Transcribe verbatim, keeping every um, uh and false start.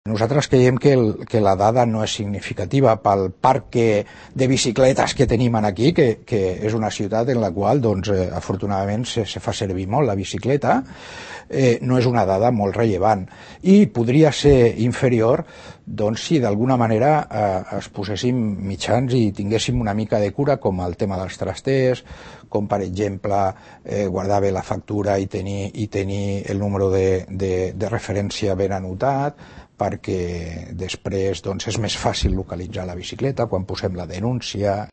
Nosaltres creiem que, el, que la dada no és significativa pel parc de bicicletes que tenim aquí, que, que és una ciutat en la qual, doncs, eh, afortunadament, se, se fa servir molt la bicicleta. Eh, no és una dada molt rellevant i podria ser inferior, doncs, si d'alguna manera eh, es poséssim mitjans i tinguéssim una mica de cura, com el tema dels trasters, com per exemple eh, guardar bé la factura i tenir, i tenir el número de, de, de referència ben anotat, perquè després, doncs, és més fàcil localitzar la bicicleta quan posem la denúncia.